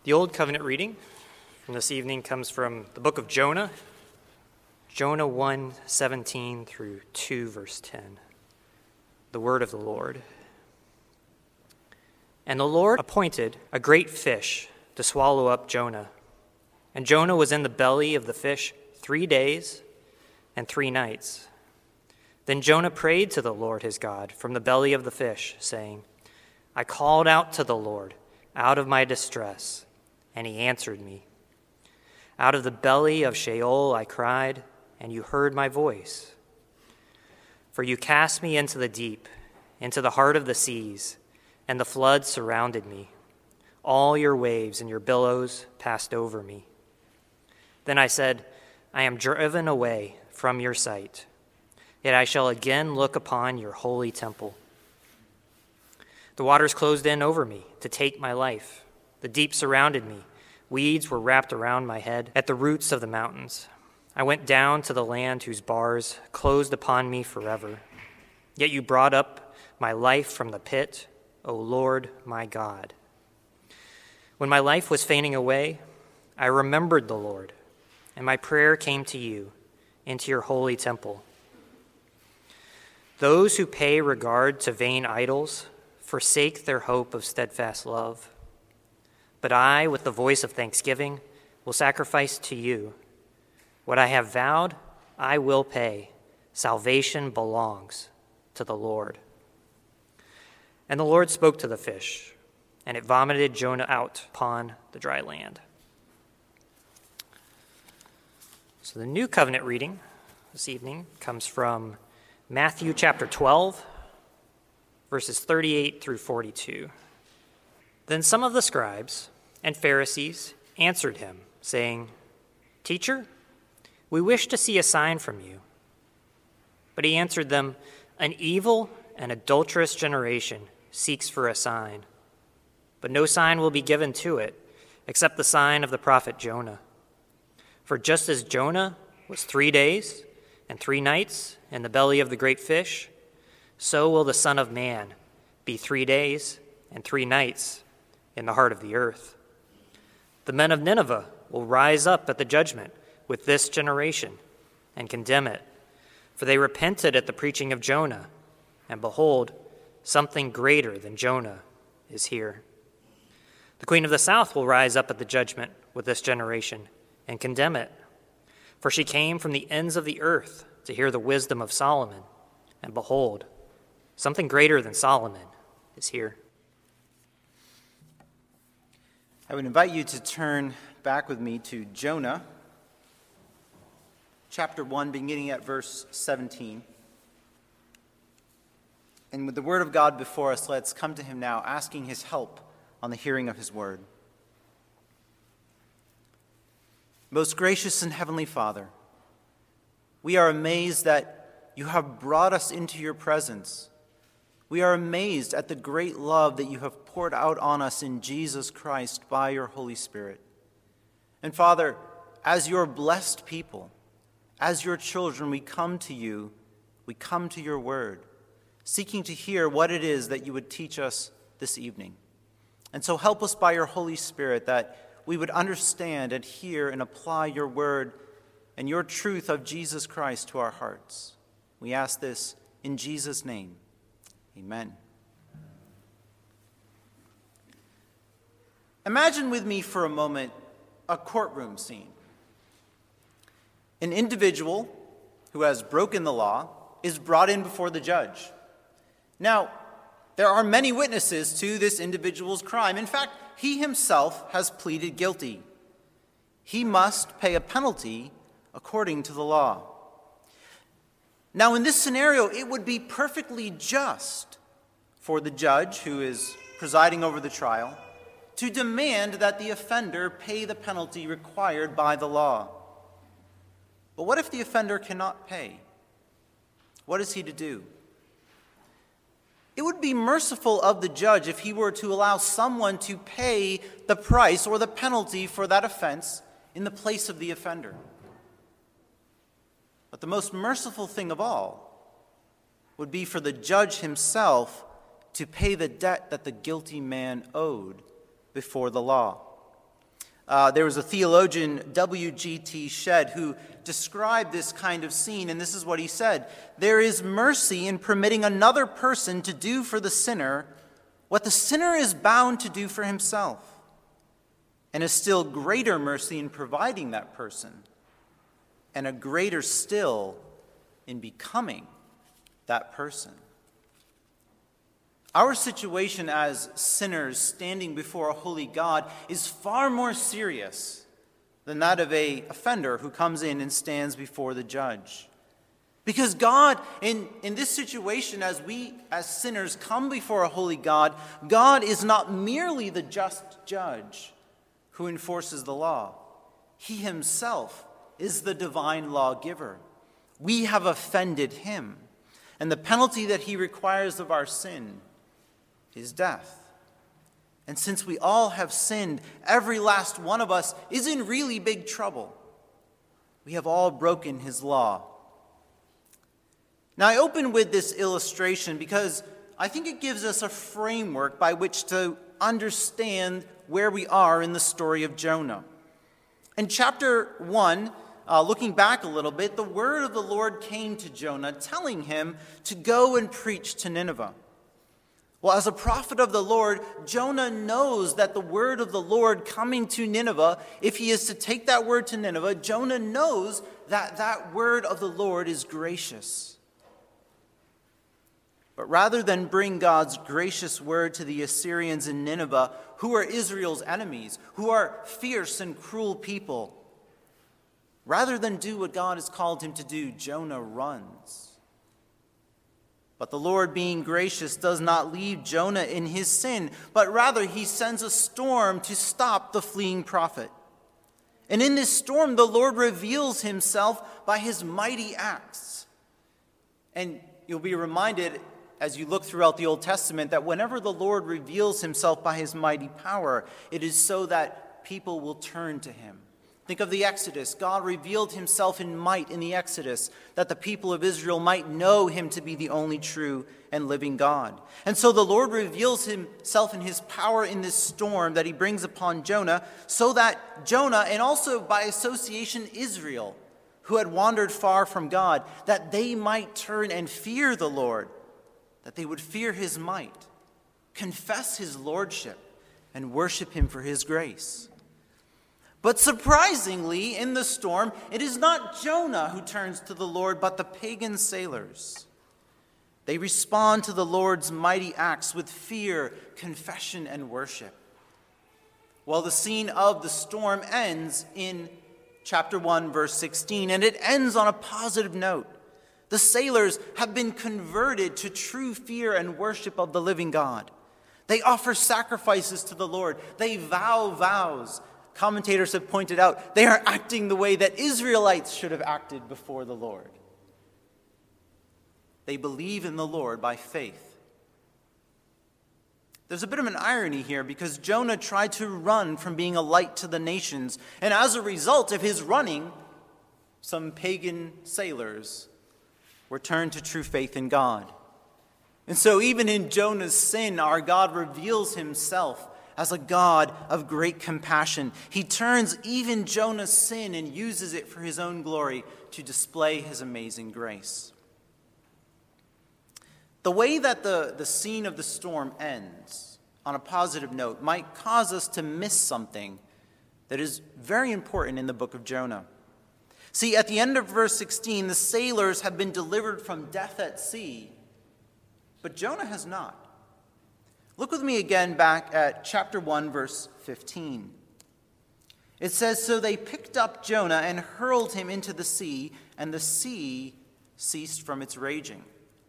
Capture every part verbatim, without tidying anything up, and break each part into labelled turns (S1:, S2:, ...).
S1: The Old Covenant reading from this evening comes from the book of Jonah, Jonah one seventeen through two, verse ten. The word of the Lord. And the Lord appointed a great fish to swallow up Jonah. And Jonah was in the belly of the fish three days and three nights. Then Jonah prayed to the Lord his God from the belly of the fish, saying, I called out to the Lord out of my distress, and he answered me. Out of the belly of Sheol I cried, and you heard my voice. For you cast me into the deep, into the heart of the seas, and the floods surrounded me. All your waves and your billows passed over me. Then I said, I am driven away from your sight, yet I shall again look upon your holy temple. The waters closed in over me to take my life. The deep surrounded me. Weeds were wrapped around my head at the roots of the mountains. I went down to the land whose bars closed upon me forever. Yet you brought up my life from the pit, O Lord my God. When my life was fainting away, I remembered the Lord, and my prayer came to you into your holy temple. Those who pay regard to vain idols forsake their hope of steadfast love. But I, with the voice of thanksgiving, will sacrifice to you. What I have vowed, I will pay. Salvation belongs to the Lord. And the Lord spoke to the fish, and it vomited Jonah out upon the dry land. So the New Covenant reading this evening comes from Matthew chapter twelve, verses thirty-eight through forty-two. Then some of the scribes and Pharisees answered him, saying, Teacher, we wish to see a sign from you. But he answered them, An evil and adulterous generation seeks for a sign, but no sign will be given to it except the sign of the prophet Jonah. For just as Jonah was three days and three nights in the belly of the great fish, so will the Son of Man be three days and three nights in the heart of the earth. The men of Nineveh will rise up at the judgment with this generation and condemn it, for they repented at the preaching of Jonah, and behold, something greater than Jonah is here. The queen of the south will rise up at the judgment with this generation and condemn it, for she came from the ends of the earth to hear the wisdom of Solomon, and behold, something greater than Solomon is here.
S2: I would invite you to turn back with me to Jonah, chapter one, beginning at verse seventeen. And with the word of God before us, let's come to him now, asking his help on the hearing of his word. Most gracious and heavenly Father, we are amazed that you have brought us into your presence. We are amazed at the great love that you have poured out on us in Jesus Christ by your Holy Spirit. And Father, as your blessed people, as your children, we come to you, we come to your word, seeking to hear what it is that you would teach us this evening. And so help us by your Holy Spirit that we would understand and hear and apply your word and your truth of Jesus Christ to our hearts. We ask this in Jesus' name. Amen. Imagine with me for a moment a courtroom scene. An individual who has broken the law is brought in before the judge. Now, there are many witnesses to this individual's crime. In fact, he himself has pleaded guilty. He must pay a penalty according to the law. Now, in this scenario, it would be perfectly just for the judge who is presiding over the trial to demand that the offender pay the penalty required by the law. But what if the offender cannot pay? What is he to do? It would be merciful of the judge if he were to allow someone to pay the price or the penalty for that offense in the place of the offender. But the most merciful thing of all would be for the judge himself to pay the debt that the guilty man owed before the law. Uh, there was a theologian, W G T Shedd, who described this kind of scene, and this is what he said: "There is mercy in permitting another person to do for the sinner what the sinner is bound to do for himself, and a still greater mercy in providing that person, and a greater still in becoming that person." Our situation as sinners standing before a holy God is far more serious than that of an offender who comes in and stands before the judge. Because God, in, in this situation, as we as sinners come before a holy God, God is not merely the just judge who enforces the law. He himself is the divine lawgiver. We have offended him, and the penalty that he requires of our sin is death. And since we all have sinned, every last one of us is in really big trouble. We have all broken his law. Now, I open with this illustration because I think it gives us a framework by which to understand where we are in the story of Jonah. In chapter one, uh, looking back a little bit, the word of the Lord came to Jonah, telling him to go and preach to Nineveh. Well, as a prophet of the Lord, Jonah knows that the word of the Lord coming to Nineveh, if he is to take that word to Nineveh, Jonah knows that that word of the Lord is gracious. But rather than bring God's gracious word to the Assyrians in Nineveh, who are Israel's enemies, who are fierce and cruel people, rather than do what God has called him to do, Jonah runs. But the Lord, being gracious, does not leave Jonah in his sin, but rather he sends a storm to stop the fleeing prophet. And in this storm, the Lord reveals himself by his mighty acts. And you'll be reminded, as you look throughout the Old Testament, that whenever the Lord reveals himself by his mighty power, it is so that people will turn to him. Think of the Exodus. God revealed himself in might in the Exodus, that the people of Israel might know him to be the only true and living God. And so the Lord reveals himself in his power in this storm that he brings upon Jonah, so that Jonah, and also by association Israel, who had wandered far from God, that they might turn and fear the Lord, that they would fear his might, confess his lordship, and worship him for his grace. But surprisingly, in the storm, it is not Jonah who turns to the Lord, but the pagan sailors. They respond to the Lord's mighty acts with fear, confession, and worship. Well, the scene of the storm ends in chapter one, verse sixteen, and it ends on a positive note. The sailors have been converted to true fear and worship of the living God. They offer sacrifices to the Lord. They vow vows. Commentators have pointed out they are acting the way that Israelites should have acted before the Lord. They believe in the Lord by faith. There's a bit of an irony here because Jonah tried to run from being a light to the nations, and as a result of his running, some pagan sailors were turned to true faith in God. And so even in Jonah's sin, our God reveals himself as a God of great compassion. He turns even Jonah's sin and uses it for his own glory to display his amazing grace. The way that the, the scene of the storm ends on a positive note might cause us to miss something that is very important in the book of Jonah. See, at the end of verse sixteen, the sailors have been delivered from death at sea, but Jonah has not. Look with me again back at chapter one, verse fifteen. It says, "So they picked up Jonah and hurled him into the sea, and the sea ceased from its raging."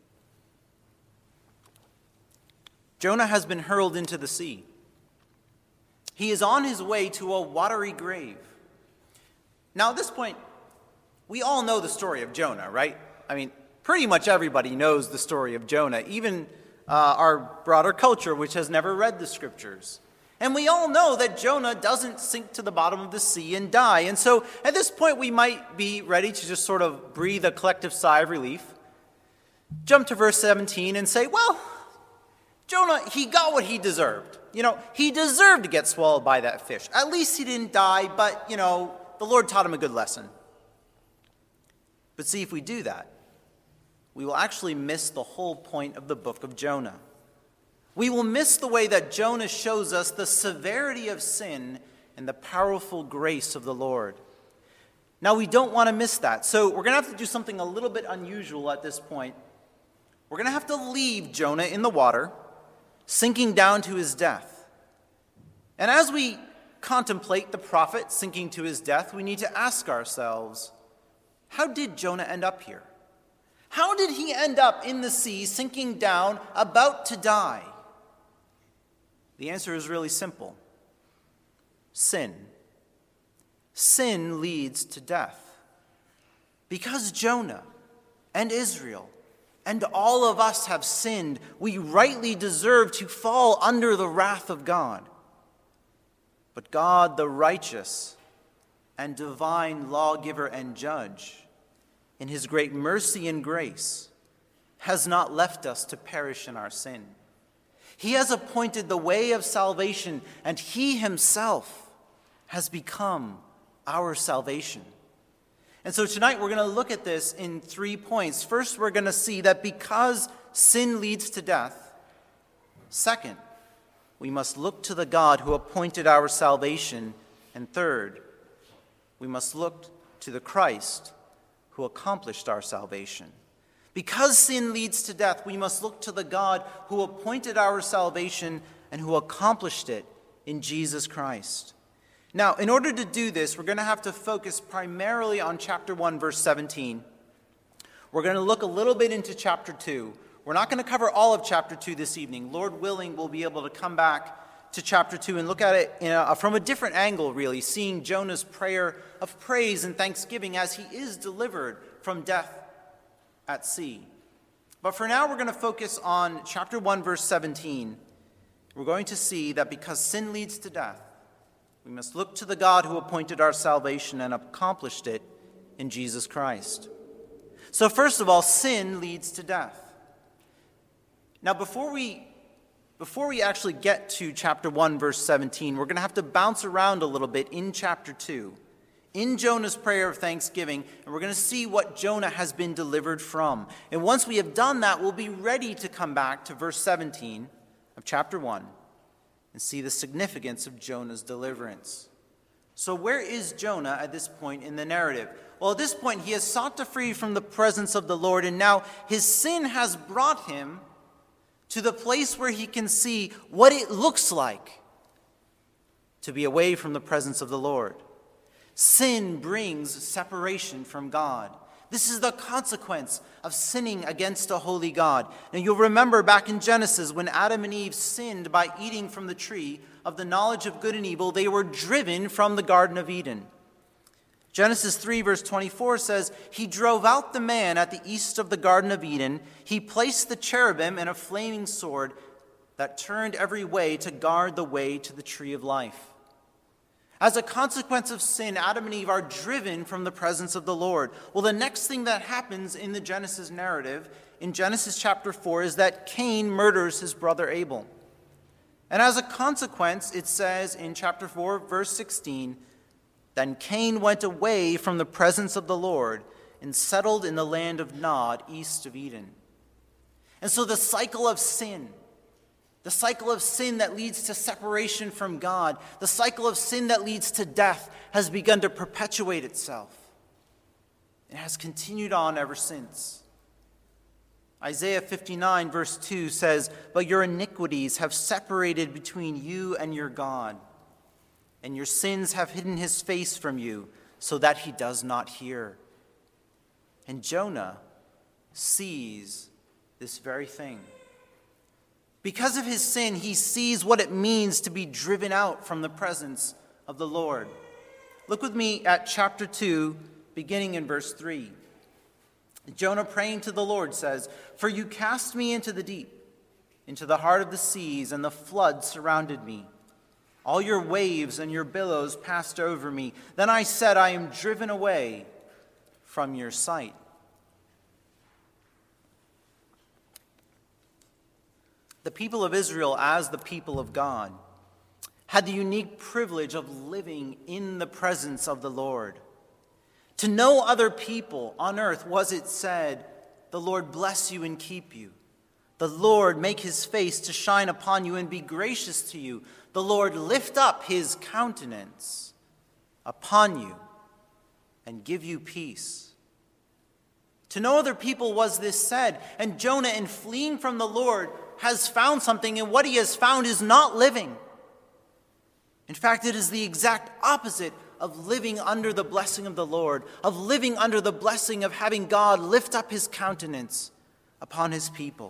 S2: Jonah has been hurled into the sea. He is on his way to a watery grave. Now, at this point, we all know the story of Jonah, right? I mean, pretty much everybody knows the story of Jonah, even uh, our broader culture, which has never read the scriptures. And we all know that Jonah doesn't sink to the bottom of the sea and die. And so at this point, we might be ready to just sort of breathe a collective sigh of relief, jump to verse seventeen and say, well, Jonah, he got what he deserved. You know, he deserved to get swallowed by that fish. At least he didn't die, but, you know, the Lord taught him a good lesson. But see, if we do that, we will actually miss the whole point of the book of Jonah. We will miss the way that Jonah shows us the severity of sin and the powerful grace of the Lord. Now, we don't want to miss that, so we're going to have to do something a little bit unusual at this point. We're going to have to leave Jonah in the water, sinking down to his death. And as we contemplate the prophet sinking to his death, we need to ask ourselves, how did Jonah end up here? How did he end up in the sea, sinking down, about to die? The answer is really simple. Sin. Sin leads to death. Because Jonah and Israel and all of us have sinned, we rightly deserve to fall under the wrath of God. But God, the righteous and divine lawgiver and judge, in his great mercy and grace, has not left us to perish in our sin. He has appointed the way of salvation, and he himself has become our salvation. And so tonight we're going to look at this in three points. First, we're going to see that because sin leads to death. Second, we must look to the God who appointed our salvation. And third, we must look to the Christ who accomplished our salvation. Because sin leads to death, we must look to the God who appointed our salvation and who accomplished it in Jesus Christ. Now, in order to do this, we're going to have to focus primarily on chapter one, verse seventeen. We're going to look a little bit into chapter two. We're not going to cover all of chapter two this evening. Lord willing, we'll be able to come back to chapter two and look at it in a, from a different angle, really, seeing Jonah's prayer of praise and thanksgiving as he is delivered from death at sea. But for now, we're going to focus on chapter one, verse seventeen. We're going to see that because sin leads to death, we must look to the God who appointed our salvation and accomplished it in Jesus Christ. So first of all, sin leads to death. Now, before we Before we actually get to chapter one, verse seventeen, we're going to have to bounce around a little bit in chapter two, in Jonah's prayer of thanksgiving, and we're going to see what Jonah has been delivered from. And once we have done that, we'll be ready to come back to verse seventeen of chapter one and see the significance of Jonah's deliverance. So where is Jonah at this point in the narrative? Well, at this point, he has sought to flee from the presence of the Lord, and now his sin has brought him to the place where he can see what it looks like to be away from the presence of the Lord. Sin brings separation from God. This is the consequence of sinning against a holy God. Now you'll remember back in Genesis when Adam and Eve sinned by eating from the tree of the knowledge of good and evil, they were driven from the Garden of Eden. Genesis three, verse twenty-four says, "He drove out the man at the east of the Garden of Eden. He placed the cherubim and a flaming sword that turned every way to guard the way to the tree of life." As a consequence of sin, Adam and Eve are driven from the presence of the Lord. Well, the next thing that happens in the Genesis narrative, in Genesis chapter four, is that Cain murders his brother Abel. And as a consequence, it says in chapter four, verse sixteen, "Then Cain went away from the presence of the Lord and settled in the land of Nod, east of Eden." And so the cycle of sin, the cycle of sin that leads to separation from God, the cycle of sin that leads to death has begun to perpetuate itself. It has continued on ever since. Isaiah fifty-nine, verse two says, "But your iniquities have separated between you and your God, and your sins have hidden his face from you so that he does not hear." And Jonah sees this very thing. Because of his sin, he sees what it means to be driven out from the presence of the Lord. Look with me at chapter two, beginning in verse three. Jonah, praying to the Lord, says, "For you cast me into the deep, into the heart of the seas, and the flood surrounded me. All your waves and your billows passed over me. Then I said, I am driven away from your sight." The people of Israel, as the people of God, had the unique privilege of living in the presence of the Lord. To no other people on earth was it said, "The Lord bless you and keep you. The Lord make his face to shine upon you and be gracious to you. The Lord lift up his countenance upon you and give you peace." To no other people was this said, and Jonah, in fleeing from the Lord, has found something, and what he has found is not living. In fact, it is the exact opposite of living under the blessing of the Lord, of living under the blessing of having God lift up his countenance upon his people.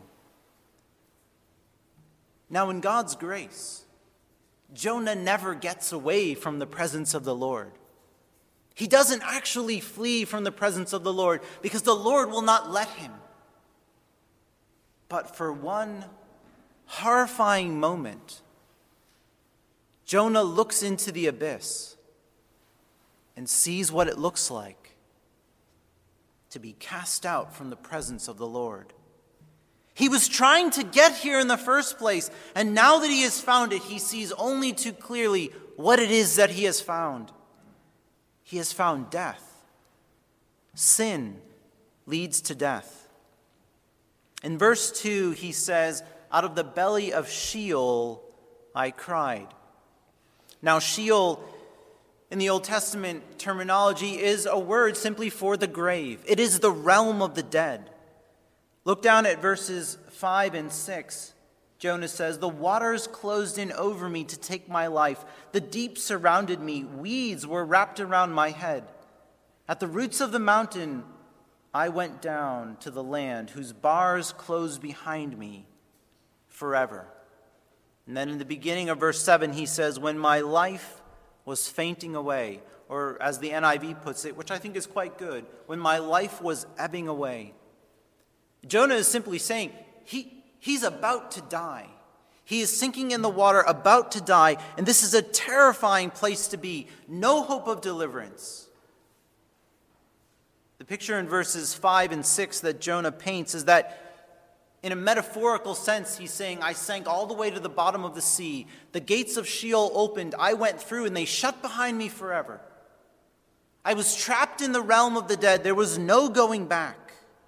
S2: Now, in God's grace, Jonah never gets away from the presence of the Lord. He doesn't actually flee from the presence of the Lord because the Lord will not let him. But for one horrifying moment, Jonah looks into the abyss and sees what it looks like to be cast out from the presence of the Lord. He was trying to get here in the first place, and now that he has found it, he sees only too clearly what it is that he has found. He has found death. Sin leads to death. In verse two, he says, "Out of the belly of Sheol I cried." Now, Sheol, in the Old Testament terminology, is a word simply for the grave. It is the realm of the dead. Look down at verses five and six. Jonah says, "The waters closed in over me to take my life. The deep surrounded me. Weeds were wrapped around my head. At the roots of the mountain, I went down to the land whose bars closed behind me forever." And then in the beginning of verse seven, he says, "When my life was fainting away," or as the N I V puts it, which I think is quite good, "when my life was ebbing away." Jonah is simply saying he, he's about to die. He is sinking in the water, about to die, and this is a terrifying place to be. No hope of deliverance. The picture in verses five and six that Jonah paints is that in a metaphorical sense, he's saying, "I sank all the way to the bottom of the sea. The gates of Sheol opened. I went through, and they shut behind me forever. I was trapped in the realm of the dead. There was no going back."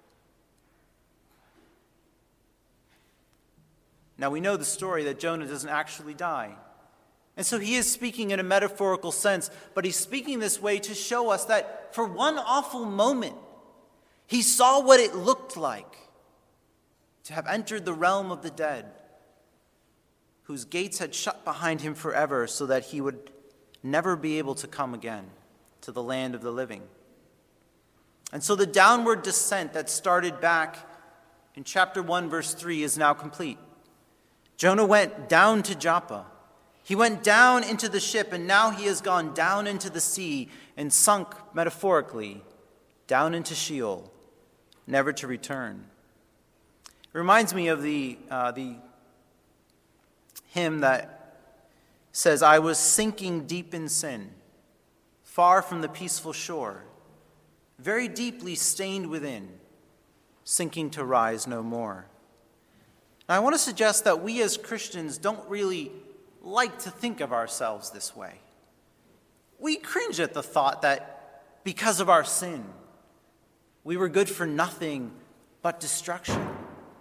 S2: Now, we know the story that Jonah doesn't actually die. And so he is speaking in a metaphorical sense, but he's speaking this way to show us that for one awful moment, he saw what it looked like to have entered the realm of the dead, whose gates had shut behind him forever so that he would never be able to come again to the land of the living. And so the downward descent that started back in chapter one, verse three is now complete. Jonah went down to Joppa. He went down into the ship, and now he has gone down into the sea and sunk, metaphorically, down into Sheol, never to return. It reminds me of the, uh, the hymn that says, "I was sinking deep in sin, far from the peaceful shore, very deeply stained within, sinking to rise no more." Now, I want to suggest that we as Christians don't really like to think of ourselves this way. We cringe at the thought that because of our sin, we were good for nothing but destruction.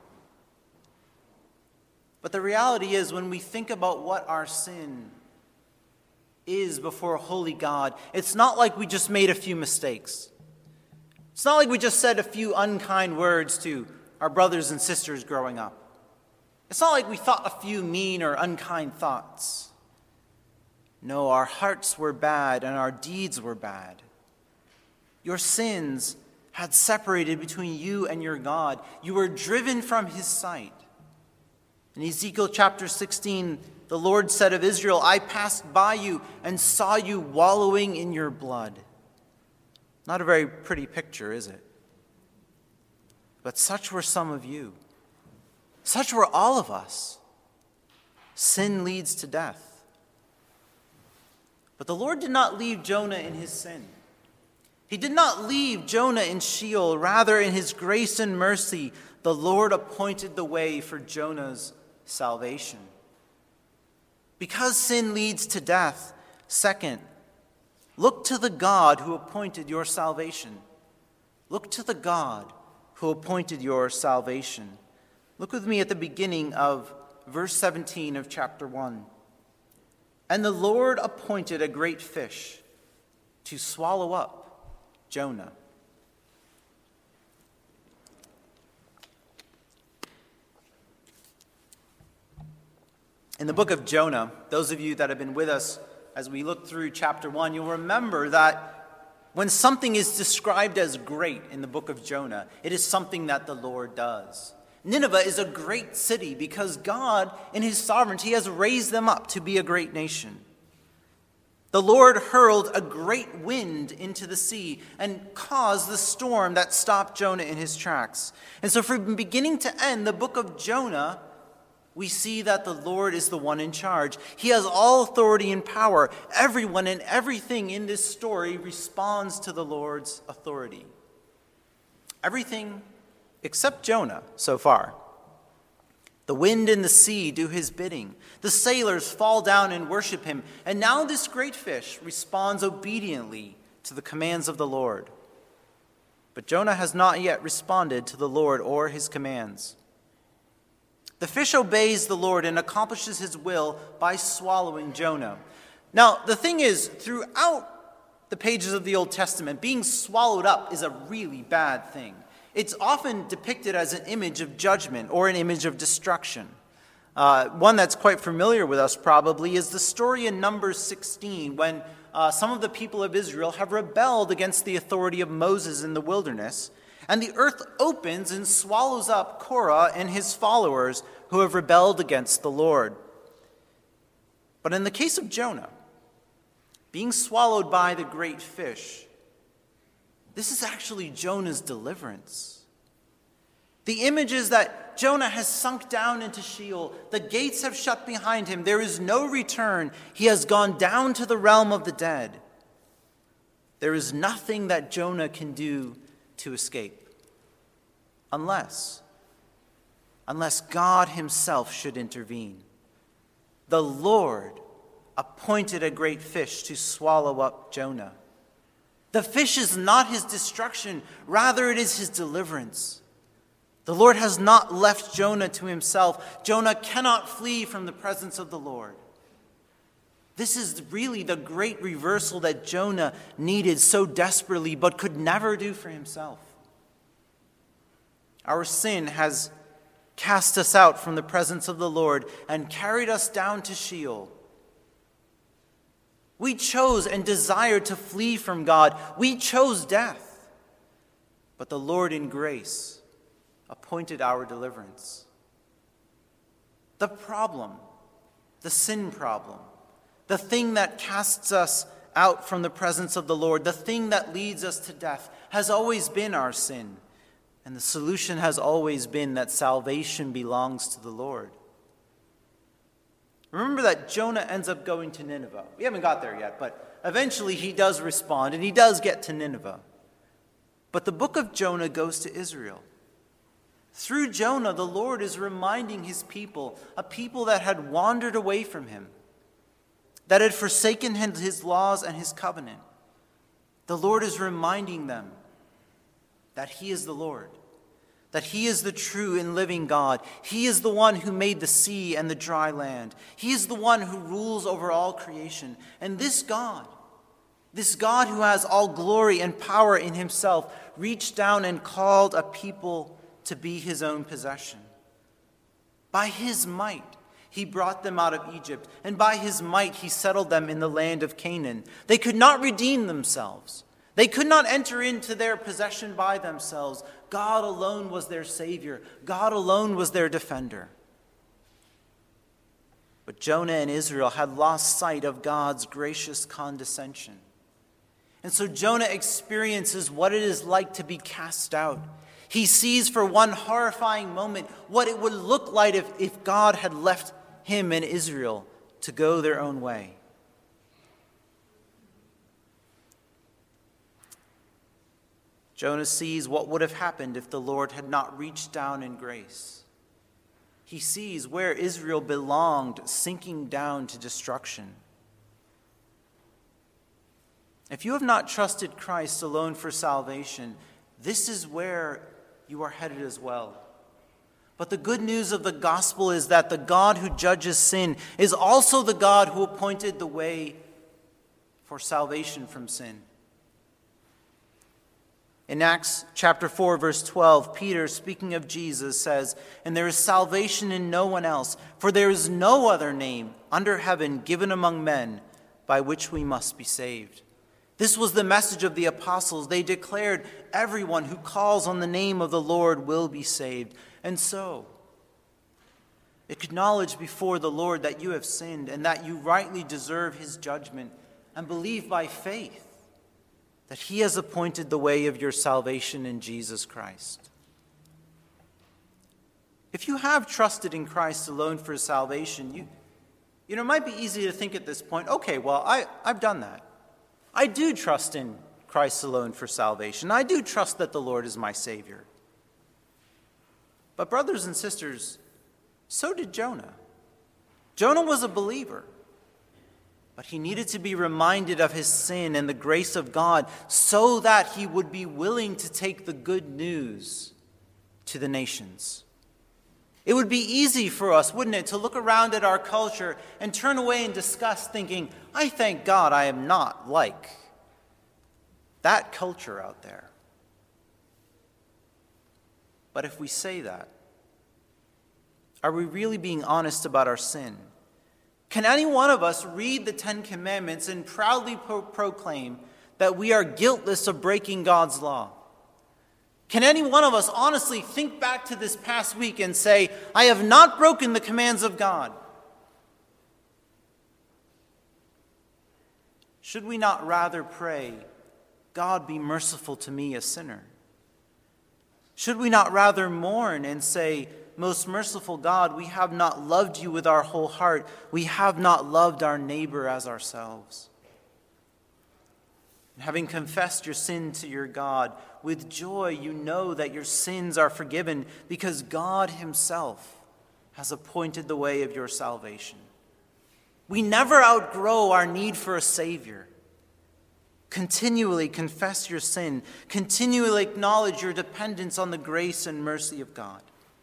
S2: But the reality is, when we think about what our sin is before a holy God, it's not like we just made a few mistakes. It's not like we just said a few unkind words to our brothers and sisters growing up. It's not like we thought a few mean or unkind thoughts. No, our hearts were bad and our deeds were bad. Your sins had separated between you and your God. You were driven from his sight. In Ezekiel chapter sixteen, the Lord said of Israel, "I passed by you and saw you wallowing in your blood." Not a very pretty picture, is it? But such were some of you. Such were all of us. Sin leads to death. But the Lord did not leave Jonah in his sin. He did not leave Jonah in Sheol. Rather, in his grace and mercy, the Lord appointed the way for Jonah's salvation. Because sin leads to death, second, look to the God who appointed your salvation. Look to the God who appointed your salvation. Look with me at the beginning of verse seventeen of chapter one. And the Lord appointed a great fish to swallow up Jonah. In the book of Jonah, those of you that have been with us as we look through chapter one, you'll remember that when something is described as great in the book of Jonah, it is something that the Lord does. Nineveh is a great city because God, in his sovereignty, has raised them up to be a great nation. The Lord hurled a great wind into the sea and caused the storm that stopped Jonah in his tracks. And so from beginning to end, the book of Jonah, we see that the Lord is the one in charge. He has all authority and power. Everyone and everything in this story responds to the Lord's authority. Everything except Jonah so far. The wind and the sea do his bidding. The sailors fall down and worship him. And now this great fish responds obediently to the commands of the Lord. But Jonah has not yet responded to the Lord or his commands. The fish obeys the Lord and accomplishes his will by swallowing Jonah. Now, the thing is, throughout the pages of the Old Testament, being swallowed up is a really bad thing. It's often depicted as an image of judgment or an image of destruction. Uh, one that's quite familiar with us probably is the story in Numbers sixteen when uh, some of the people of Israel have rebelled against the authority of Moses in the wilderness, and the earth opens and swallows up Korah and his followers who have rebelled against the Lord. But in the case of Jonah, being swallowed by the great fish, this is actually Jonah's deliverance. The image is that Jonah has sunk down into Sheol. The gates have shut behind him. There is no return. He has gone down to the realm of the dead. There is nothing that Jonah can do to escape. Unless, unless God himself should intervene. The Lord appointed a great fish to swallow up Jonah. The fish is not his destruction, rather it is his deliverance. The Lord has not left Jonah to himself. Jonah cannot flee from the presence of the Lord. This is really the great reversal that Jonah needed so desperately, but could never do for himself. Our sin has cast us out from the presence of the Lord and carried us down to Sheol. We chose and desired to flee from God. We chose death. But the Lord in grace appointed our deliverance. The problem, the sin problem, the thing that casts us out from the presence of the Lord, the thing that leads us to death, has always been our sin. And the solution has always been that salvation belongs to the Lord. Remember that Jonah ends up going to Nineveh. We haven't got there yet, but eventually he does respond, and he does get to Nineveh. But the book of Jonah goes to Israel. Through Jonah, the Lord is reminding his people, a people that had wandered away from him, that had forsaken his laws and his covenant. The Lord is reminding them that he is the Lord, that he is the true and living God. He is the one who made the sea and the dry land. He is the one who rules over all creation. And this God, this God who has all glory and power in himself, reached down and called a people to be his own possession. By his might, he brought them out of Egypt, and by his might, he settled them in the land of Canaan. They could not redeem themselves. They could not enter into their possession by themselves. God alone was their Savior. God alone was their defender. But Jonah and Israel had lost sight of God's gracious condescension. And so Jonah experiences what it is like to be cast out. He sees for one horrifying moment what it would look like if, if God had left him and Israel to go their own way. Jonah sees what would have happened if the Lord had not reached down in grace. He sees where Israel belonged sinking down to destruction. If you have not trusted Christ alone for salvation, this is where you are headed as well. But the good news of the gospel is that the God who judges sin is also the God who appointed the way for salvation from sin. In Acts chapter four, verse twelve, Peter, speaking of Jesus, says, "And there is salvation in no one else, for there is no other name under heaven given among men by which we must be saved." This was the message of the apostles. They declared, everyone who calls on the name of the Lord will be saved. And so, acknowledge before the Lord that you have sinned and that you rightly deserve his judgment, and believe by faith that he has appointed the way of your salvation in Jesus Christ. If you have trusted in Christ alone for salvation, you, you know, it might be easy to think at this point, okay, well, I, I've done that. I do trust in Christ alone for salvation. I do trust that the Lord is my Savior. But brothers and sisters, so did Jonah. Jonah was a believer, but he needed to be reminded of his sin and the grace of God so that he would be willing to take the good news to the nations. It would be easy for us, wouldn't it, to look around at our culture and turn away in disgust thinking, I thank God I am not like that culture out there. But if we say that, are we really being honest about our sin? Can any one of us read the Ten Commandments and proudly pro- proclaim that we are guiltless of breaking God's law? Can any one of us honestly think back to this past week and say, I have not broken the commands of God? Should we not rather pray, God be merciful to me, a sinner? Should we not rather mourn and say, most merciful God, we have not loved you with our whole heart. We have not loved our neighbor as ourselves. And having confessed your sin to your God, with joy you know that your sins are forgiven because God himself has appointed the way of your salvation. We never outgrow our need for a Savior. Continually confess your sin. Continually acknowledge your dependence on the grace and mercy of God.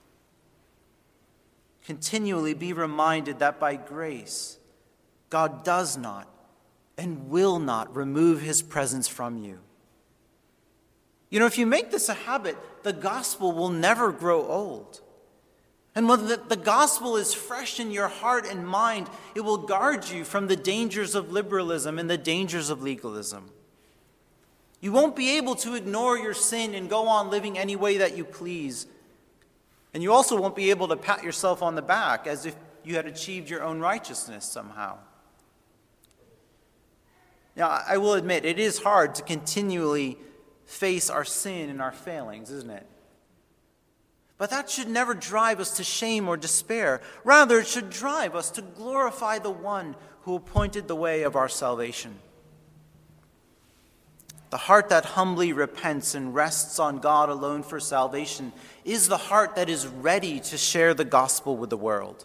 S2: Continually be reminded that by grace, God does not and will not remove his presence from you. You know, if you make this a habit, the gospel will never grow old. And when the, the gospel is fresh in your heart and mind, it will guard you from the dangers of liberalism and the dangers of legalism. You won't be able to ignore your sin and go on living any way that you please. And you also won't be able to pat yourself on the back as if you had achieved your own righteousness somehow. Now, I will admit, it is hard to continually face our sin and our failings, isn't it? But that should never drive us to shame or despair. Rather, it should drive us to glorify the one who appointed the way of our salvation. The heart that humbly repents and rests on God alone for salvation is the heart that is ready to share the gospel with the world.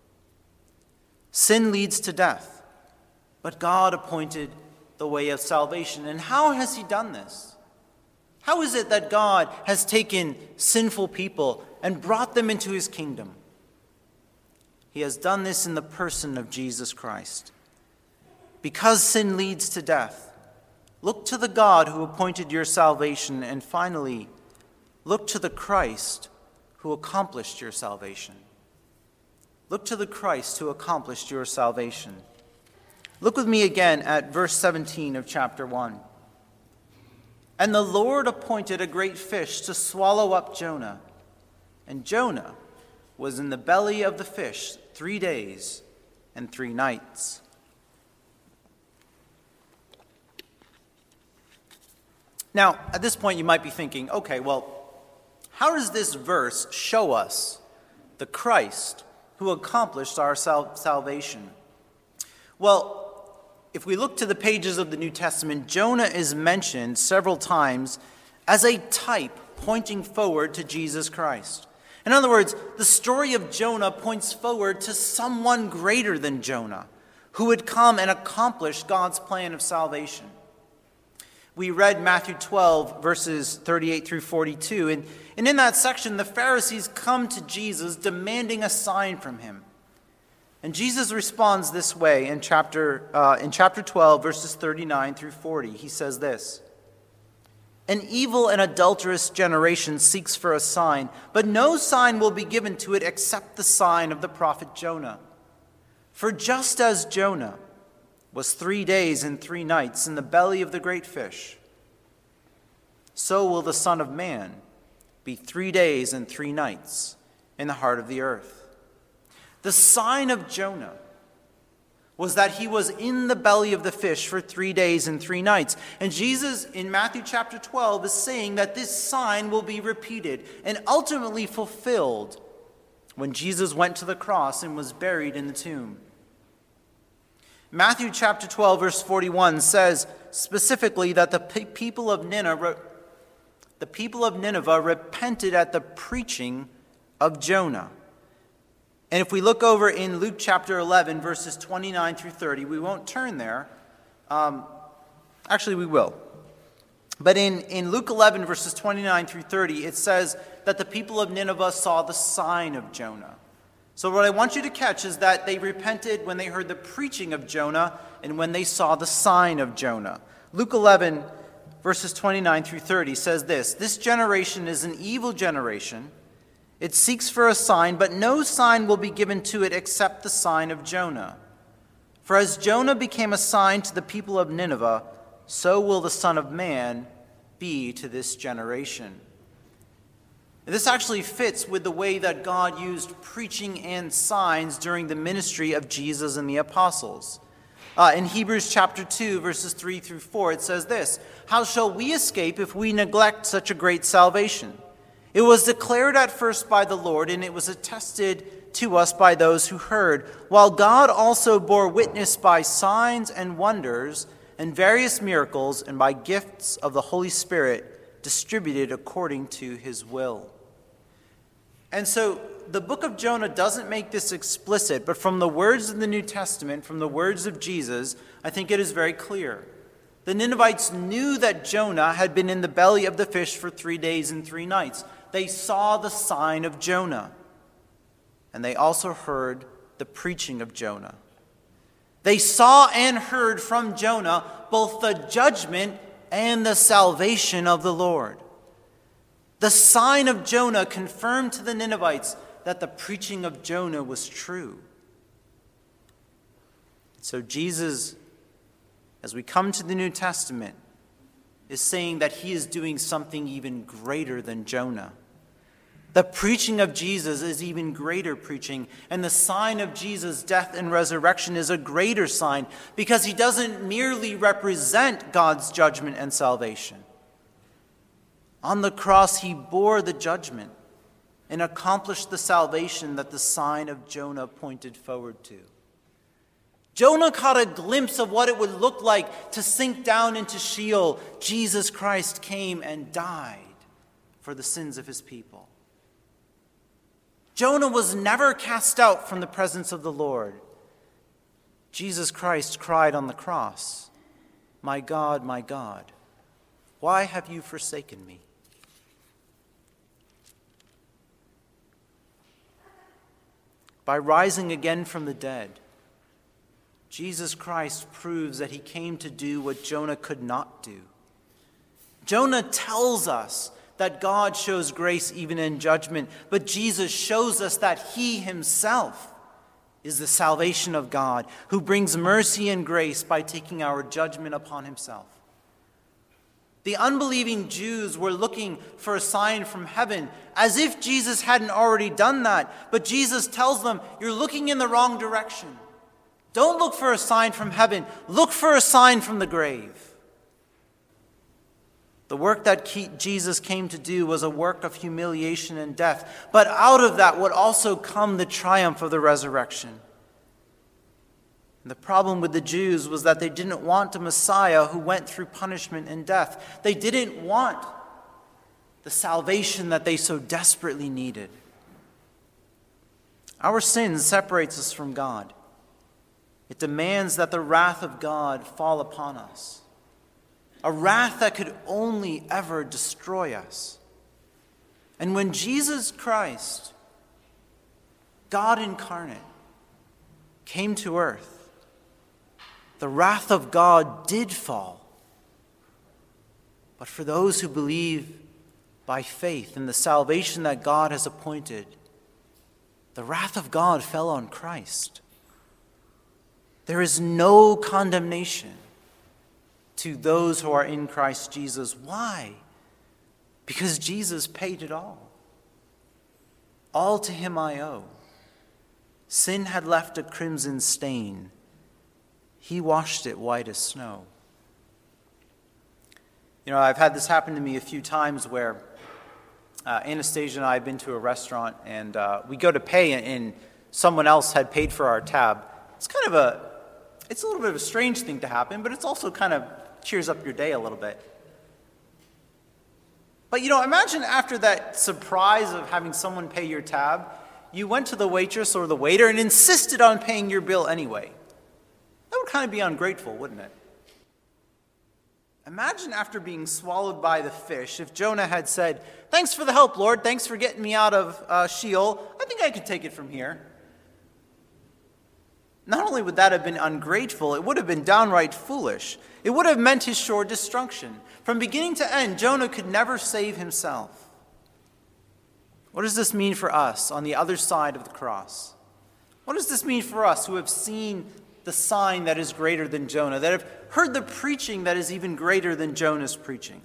S2: Sin leads to death, but God appointed the way of salvation. And how has he done this? How is it that God has taken sinful people and brought them into his kingdom? He has done this in the person of Jesus Christ. Because sin leads to death, look to the God who appointed your salvation, and finally, look to the Christ who accomplished your salvation. Look to the Christ who accomplished your salvation. Look with me again at verse seventeen of chapter one. And the Lord appointed a great fish to swallow up Jonah. And Jonah was in the belly of the fish three days and three nights. Now, at this point, you might be thinking, okay, well, how does this verse show us the Christ who accomplished our sal- salvation? Well, if we look to the pages of the New Testament, Jonah is mentioned several times as a type pointing forward to Jesus Christ. In other words, the story of Jonah points forward to someone greater than Jonah, who would come and accomplish God's plan of salvation. We read Matthew twelve, verses thirty-eight through forty-two, and, and in that section, the Pharisees come to Jesus demanding a sign from him. And Jesus responds this way in chapter, uh, in chapter twelve, verses thirty-nine through forty. He says this, "An evil and adulterous generation seeks for a sign, but no sign will be given to it except the sign of the prophet Jonah. For just as Jonah was three days and three nights in the belly of the great fish, so will the Son of Man be three days and three nights in the heart of the earth." The sign of Jonah was that he was in the belly of the fish for three days and three nights. And Jesus, in Matthew chapter twelve, is saying that this sign will be repeated and ultimately fulfilled when Jesus went to the cross and was buried in the tomb. Matthew chapter twelve, verse forty-one says specifically that the pe- people of Nineveh, the people of Nineveh repented at the preaching of Jonah. And if we look over in Luke chapter eleven, verses twenty-nine through thirty, we won't turn there. Um, actually, we will. But in, in Luke eleven, verses twenty-nine through thirty, it says that the people of Nineveh saw the sign of Jonah. So what I want you to catch is that they repented when they heard the preaching of Jonah and when they saw the sign of Jonah. Luke eleven, verses twenty-nine through thirty says this, "This generation is an evil generation. It seeks for a sign, but no sign will be given to it except the sign of Jonah. For as Jonah became a sign to the people of Nineveh, so will the Son of Man be to this generation." This actually fits with the way that God used preaching and signs during the ministry of Jesus and the apostles. Uh, in Hebrews chapter two, verses three through four, it says this, "How shall we escape if we neglect such a great salvation? It was declared at first by the Lord, and it was attested to us by those who heard, while God also bore witness by signs and wonders and various miracles and by gifts of the Holy Spirit distributed according to his will." And so the book of Jonah doesn't make this explicit, but from the words of the New Testament, from the words of Jesus, I think it is very clear. The Ninevites knew that Jonah had been in the belly of the fish for three days and three nights. They saw the sign of Jonah, and they also heard the preaching of Jonah. They saw and heard from Jonah both the judgment and the salvation of the Lord. The sign of Jonah confirmed to the Ninevites that the preaching of Jonah was true. So Jesus, as we come to the New Testament, is saying that he is doing something even greater than Jonah. The preaching of Jesus is even greater preaching, and the sign of Jesus' death and resurrection is a greater sign because he doesn't merely represent God's judgment and salvation. On the cross, he bore the judgment and accomplished the salvation that the sign of Jonah pointed forward to. Jonah caught a glimpse of what it would look like to sink down into Sheol. Jesus Christ came and died for the sins of his people. Jonah was never cast out from the presence of the Lord. Jesus Christ cried on the cross, "My God, my God, why have you forsaken me?" By rising again from the dead, Jesus Christ proves that he came to do what Jonah could not do. Jonah tells us that God shows grace even in judgment, but Jesus shows us that he himself is the salvation of God, who brings mercy and grace by taking our judgment upon himself. The unbelieving Jews were looking for a sign from heaven, as if Jesus hadn't already done that. But Jesus tells them, you're looking in the wrong direction. Don't look for a sign from heaven. Look for a sign from the grave. The work that Jesus came to do was a work of humiliation and death. But out of that would also come the triumph of the resurrection. The problem with the Jews was that they didn't want a Messiah who went through punishment and death. They didn't want the salvation that they so desperately needed. Our sin separates us from God. It demands that the wrath of God fall upon us, a wrath that could only ever destroy us. And when Jesus Christ, God incarnate, came to earth, the wrath of God did fall. But for those who believe by faith in the salvation that God has appointed, the wrath of God fell on Christ. There is no condemnation to those who are in Christ Jesus. Why? Because Jesus paid it all. All to him I owe. Sin had left a crimson stain. He washed it white as snow. You know, I've had this happen to me a few times where uh, Anastasia and I have been to a restaurant and uh, we go to pay and someone else had paid for our tab. It's kind of a, it's a little bit of a strange thing to happen, but it's also kind of cheers up your day a little bit. But, you know, imagine after that surprise of having someone pay your tab, you went to the waitress or the waiter and insisted on paying your bill anyway. That would kind of be ungrateful, wouldn't it? Imagine after being swallowed by the fish, if Jonah had said, "Thanks for the help, Lord. Thanks for getting me out of uh, Sheol. I think I could take it from here." Not only would that have been ungrateful, it would have been downright foolish. It would have meant his sure destruction. From beginning to end, Jonah could never save himself. What does this mean for us on the other side of the cross? What does this mean for us who have seen the sign that is greater than Jonah, that have heard the preaching that is even greater than Jonah's preaching?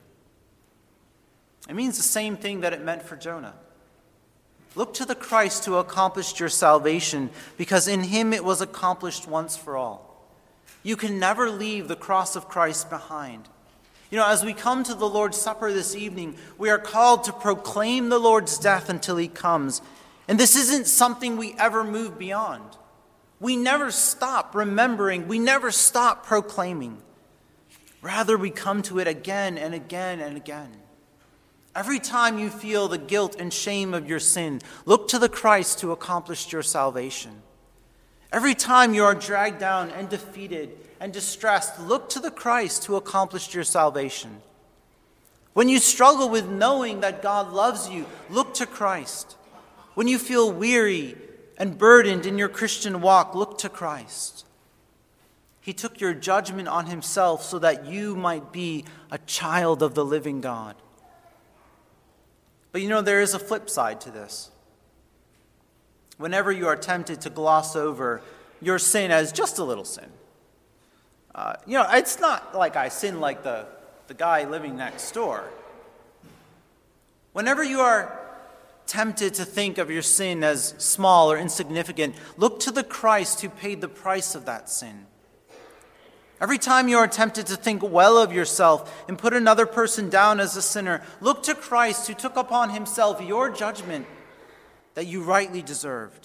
S2: It means the same thing that it meant for Jonah. Look to the Christ who accomplished your salvation, because in him it was accomplished once for all. You can never leave the cross of Christ behind. You know, as we come to the Lord's Supper this evening, we are called to proclaim the Lord's death until he comes. And this isn't something we ever move beyond. We never stop remembering. We never stop proclaiming. Rather, we come to it again and again and again. Every time you feel the guilt and shame of your sin, look to the Christ who accomplished your salvation. Every time you are dragged down and defeated and distressed, look to the Christ who accomplished your salvation. When you struggle with knowing that God loves you, look to Christ. When you feel weary and burdened in your Christian walk, look to Christ. He took your judgment on himself so that you might be a child of the living God. But you know, there is a flip side to this. Whenever you are tempted to gloss over your sin as just a little sin, uh, you know, it's not like I sin like the, the guy living next door. Whenever you are tempted to think of your sin as small or insignificant, look to the Christ who paid the price of that sin. Every time you are tempted to think well of yourself and put another person down as a sinner, look to Christ who took upon himself your judgment that you rightly deserved.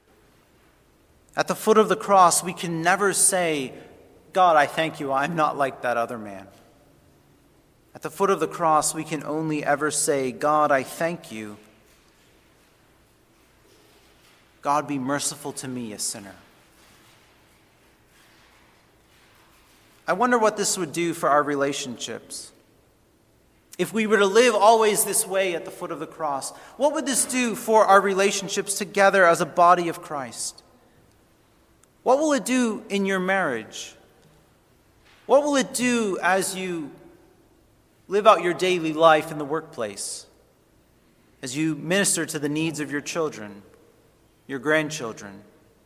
S2: At the foot of the cross, we can never say, "God, I thank you, I'm not like that other man." At the foot of the cross, we can only ever say, "God, I thank you. God, be merciful to me, a sinner." I wonder what this would do for our relationships. If we were to live always this way at the foot of the cross, what would this do for our relationships together as a body of Christ? What will it do in your marriage? What will it do as you live out your daily life in the workplace? As you minister to the needs of your children, your grandchildren?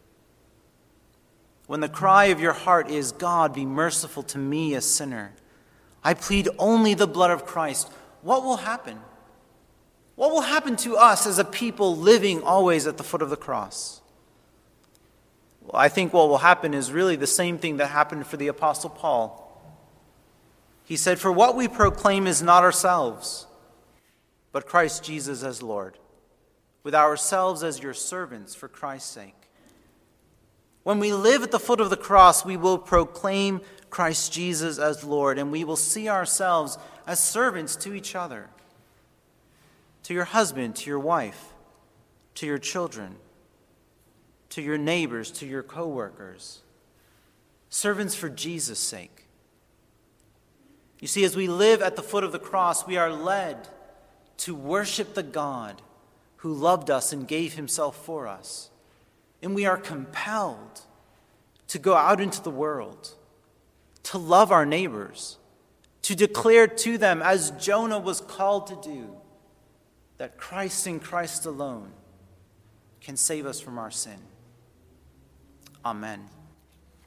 S2: When the cry of your heart is, "God, be merciful to me, a sinner. I plead only the blood of Christ," what will happen? What will happen to us as a people living always at the foot of the cross? Well, I think what will happen is really the same thing that happened for the Apostle Paul. He said, "For what we proclaim is not ourselves, but Christ Jesus as Lord, with ourselves as your servants for Christ's sake." When we live at the foot of the cross, we will proclaim Christ Jesus as Lord, and we will see ourselves as servants to each other, to your husband, to your wife, to your children, to your neighbors, to your coworkers. Servants for Jesus' sake. You see, as we live at the foot of the cross, we are led to worship the God who loved us and gave himself for us. And we are compelled to go out into the world, to love our neighbors, to declare to them, as Jonah was called to do, that Christ and Christ alone can save us from our sin. Amen.